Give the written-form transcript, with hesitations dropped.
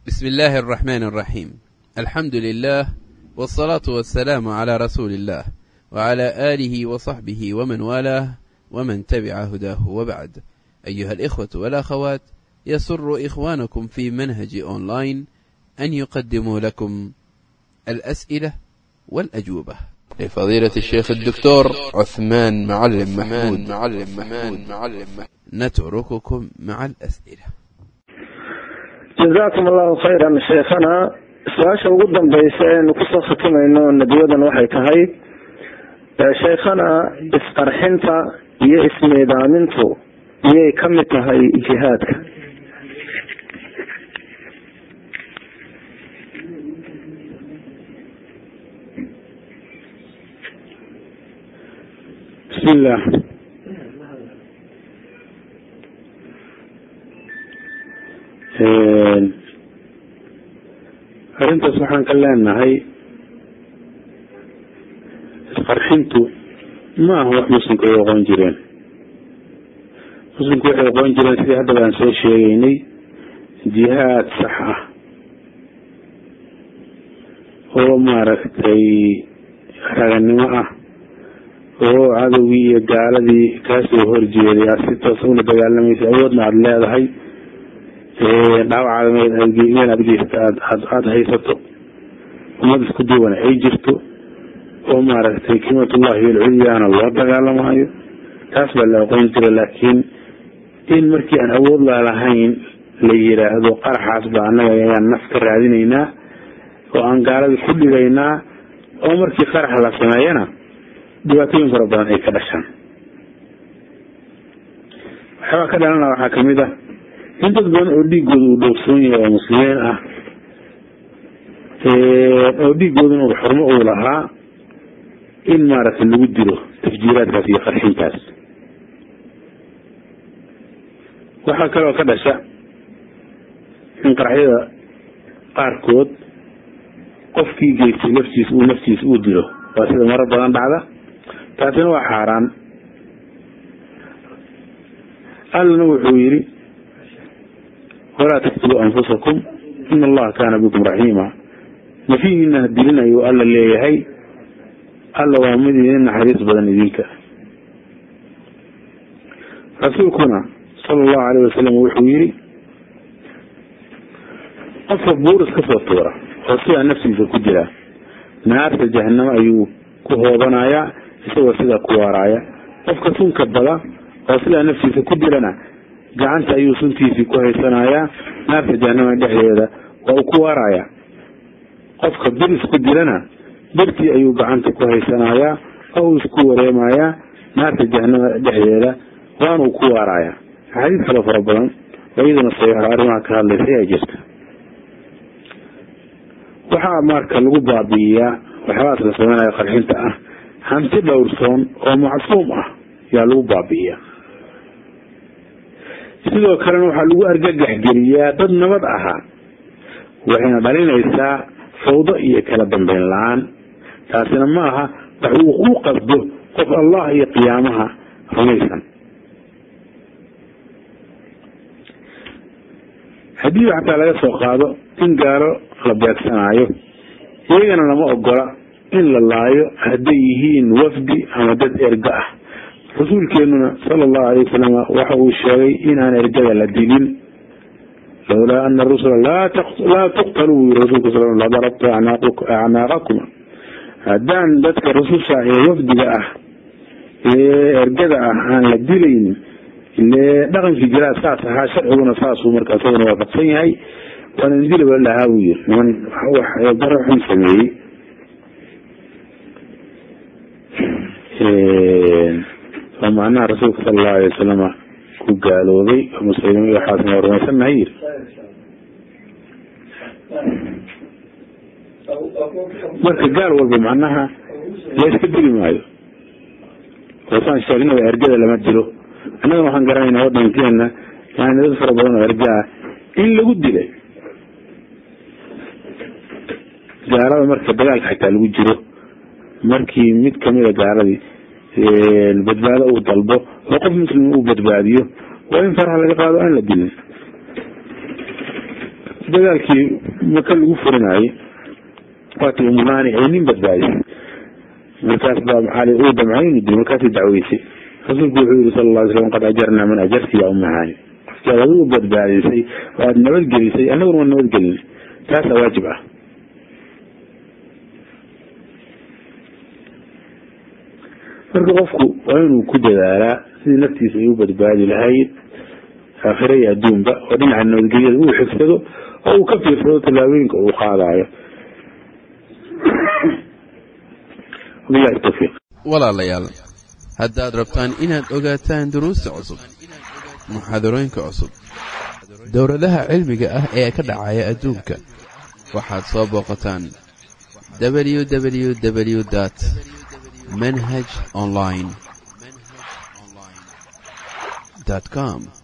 بسم الله الرحمن الرحيم. الحمد لله والصلاة والسلام على رسول الله وعلى آله وصحبه ومن والاه ومن تبع هداه وبعد. أيها الإخوة والأخوات، يسر إخوانكم في منهج أونلاين أن يقدموا لكم الأسئلة والأجوبة لفضيلة الشيخ الدكتور عثمان معلم محمود. نترككم مع الأسئلة. جزاكم الله خيرا شيخنا. سؤال ugu dambaysa ee ku soo khatimayno nabiyadan waxay tahay shaykhana isqarxinta iyo ismeedaamintu iyay ka mid tahay jihaadka. bismillah. arrintaas waxaan ka leenahay isqarxintu ma aha wax muslimku ay aqoon jireen. muslimku waxay aqoon jireen sidii hadda baan soo sheegaynay jihaad sax ah oo maaragtay raganimo ah oo cadowgii iyo gaaladii kaasoo horjeeday aad si toos una dagaalamaysa awoodna aada leedahay, dhaawacaagameel aad geysta aada haysato, ummad isku duwan ay jirto oo maaragtay kelimatullahi alculyaana loo dagaalamayo. taas baa la aqoon jira. laakiin in markii aan awood lahayn la yiraahdo qaraxaas baa annaga ayaan naf ka raadinaynaa oo aan gaaladii ku dhigaynaa, oo markii qarax la sameeyana dhibaatooyin fara badan ay ka dhashaan. waxyaabaa ka dhalana waxaa kamid ah in dad badan oo dhiigooda uu dhowrsoon yahay oo muslimiin ah, oo dhiigoodana uu xurmo uu lahaa, in maaragtay lagu dilo tafjiiraadkaas iyo qarxintaas. waxaa kaloo ka dhasha in qaraxyada qaarkood qofkii geystay naftiisa uu dilo. waa sida marar badan dhacda. taasina waa xaaraan. allana wuxuu yidhi walaa taqtuluu anfusakum ina allaha kaana bikum raxiima. nafihiina dilinayo alla leeyahay, alla waa mid idin naxariis badan idinka. rasuulkuna sala allahu alayh wasalam wuxuu yidhi qofka buur iska soo tuura oo sidaa naftiisa ku jira naarta jahanamo ayuu ku hoobanayaa isagoo sidaa ku waaraaya. qofka sunka bada oo sidaa naftiisa ku jirana gacanta ayuu suntiisii ku haysanayaa, naarta jahanama dhexdeeda waa uu ku waaraaya. qofka bir isku dilana birtii ayuu gacanta ku haysanayaa oo uu isku wareemayaa, naarta jahanama dhexdeeda waana uu ku waaraaya. axaadiis kale fara badan oo iyadana saxiixo arrimaha ka hadlaysa ayaa jirta. waxaa marka lagu baabi'iyaa waxyaabahaas la samaynayo qarxinta ah hanti dhowrsoon oo macsuum ah yaa lagu baabi'iyaa. sidoo kalena waxaa lagu argagax geliyaa dad nabad ahaa, waxayna dhalinaysaa fawdo iyo kala dambeyn la-aan. taasina ma aha wax uu ku qasdo qof allah iyo qiyaamaha rumaysan. haddii xataa laga soo qaado in gaalo la beegsanaayo, iyagana lama ogola in la laayo hadday yihiin wafdi ama dad erga ah. rasuulkeenuna sala allahu alayh wasalam waxa uu sheegay inaan ergada la dilin. lawlaa ana rusula laa tuqtaluu rasuulku sal ladarabtu acnaaqakum. haddaan dadka rususha ee wafdiga ah ee ergada ah aan la dilaynin, ile dhaqankii jiraa saas ahaa, sharciguna saasuu markaa isaguna waafaqsan yahay, waana indilaba lahaa buu yiri niman wax daro xun sameeyey. oo macnaha rasuulka sala allahu alay wasalama ku gaaloobay oo muslimiin iyo waxaasna waa rumaysannahay yiri. marka gaal walba macnaha la iska dili maayo. waasaan sheegnaba ergada lama dilo. annaga waxaan garanaynaa waddankeena yani dad fara badan oo erga ah in lagu dilay. gaalada marka dagaalka xitaa lagu jiro, markii mid kamida gaaladii badbaado uu dalbo oo qof muslim uu badbaadiyo, waa in faraha laga qaado aan la dilin. dagaalkii maka lagu furinayay waatii umuhaani ay nin badbaadisay markaas baa cali uu damcay inuu dilo markaasay dacweysay rasuulku wuxuu yidhi sala alla alay slam qad ajarnaa man ajarti yaa umuhaani qofkaad adigu badbaadisay oo aada nabadgelisay annaguna waa nabadgelin taasaa waajib ah. marka qofku waa inuu ku dadaalaa sidii naftiisa ay u badbaadi lahayd aakhira iyo adduunba oo dhinaca nabadgelyada uu xigsado oo uu ka fiirsado tallaabooyinka uu qaadayo. wabillahi tawfiiq. walaalayaal haddaad rabtaan inaad ogaataan duruusta cusub, muxaadarooyinka cusub, dowladaha cilmiga ah ee ka dhacaya adduunka, waxaad soo booqataan www.manhajonline.com